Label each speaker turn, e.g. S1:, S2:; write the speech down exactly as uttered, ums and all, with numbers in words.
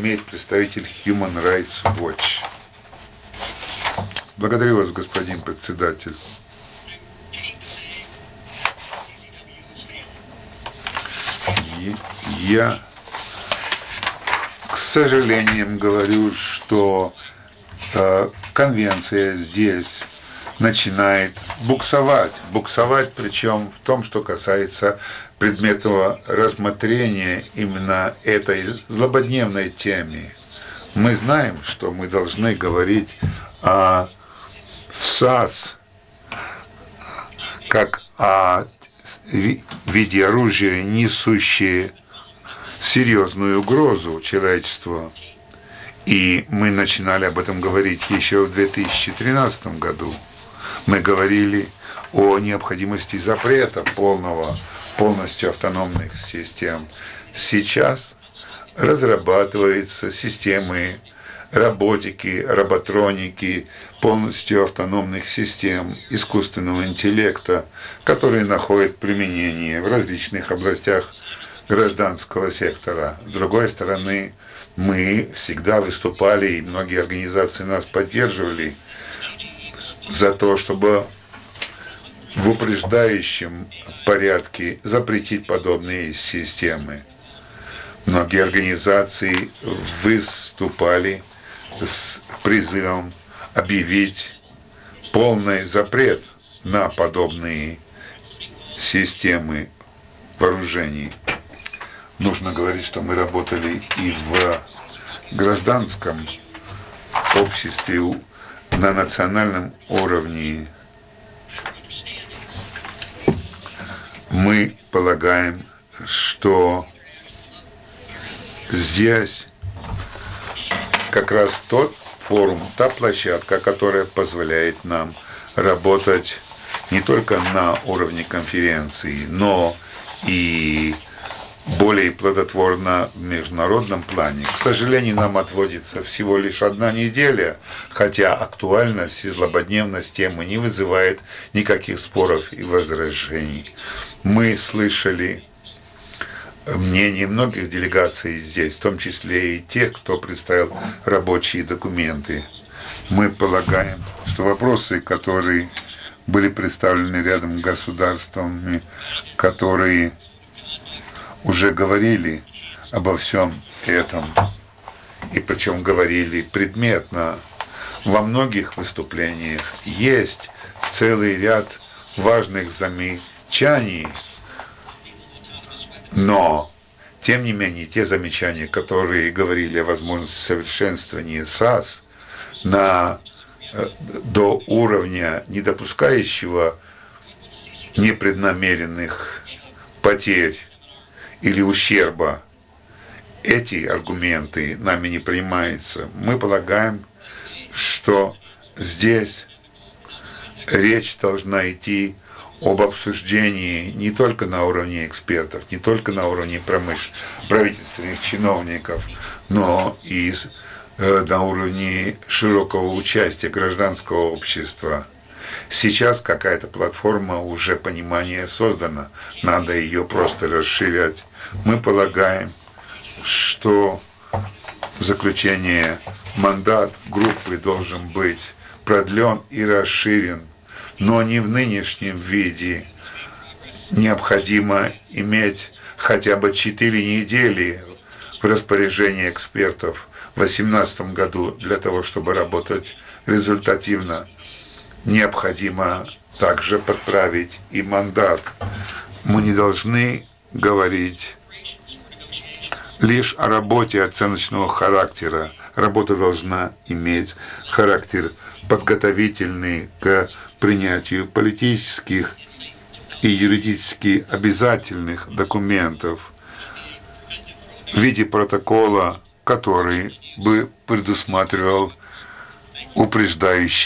S1: имеет представитель Human Rights Watch. Благодарю вас, господин председатель. И я, к сожалению, говорю, что э, конвенция здесь начинает буксовать. Буксовать, причем в том, что касается предметного рассмотрения именно этой злободневной теме. Мы знаем, что мы должны говорить о САС как о виде оружия, несущие серьезную угрозу человечеству. И мы начинали об этом говорить еще в две тысячи тринадцатом году. Мы говорили о необходимости запрета полного, полностью автономных систем. Сейчас разрабатываются системы роботики, роботроники, полностью автономных систем искусственного интеллекта, которые находят применение в различных областях гражданского сектора. С другой стороны, мы всегда выступали, и многие организации нас поддерживали, за то, чтобы в упреждающем порядке запретить подобные системы. Многие организации выступали с призывом объявить полный запрет на подобные системы вооружений. Нужно говорить, что мы работали и в гражданском обществе на национальном уровне. Мы полагаем, что здесь как раз тот форум, та площадка, которая позволяет нам работать не только на уровне конференции, но и более плодотворно в международном плане. К сожалению, нам отводится всего лишь одна неделя, хотя актуальность и злободневность темы не вызывает никаких споров и возражений. Мы слышали мнение многих делегаций здесь, в том числе и тех, кто представил рабочие документы. Мы полагаем, что вопросы, которые были представлены рядом с государствами, которые уже говорили обо всем этом, и причем говорили предметно, во многих выступлениях есть целый ряд важных замечаний, но, тем не менее, те замечания, которые говорили о возможности совершенствования САС на, до уровня, не допускающего непреднамеренных потерь или ущерба, эти аргументы нами не принимаются. Мы полагаем, что здесь речь должна идти об обсуждении не только на уровне экспертов, не только на уровне промыш... правительственных чиновников, но и на уровне широкого участия гражданского общества. Сейчас какая-то платформа уже понимания создана, надо ее просто расширять. Мы полагаем, что в заключение мандат группы должен быть продлен и расширен, но не в нынешнем виде. Необходимо иметь хотя бы четыре недели в распоряжении экспертов в две тысячи восемнадцатом году для того, чтобы работать результативно. Необходимо также подправить и мандат. Мы не должны говорить лишь о работе оценочного характера. Работа должна иметь характер подготовительный к принятию политических и юридически обязательных документов в виде протокола, который бы предусматривал упреждающий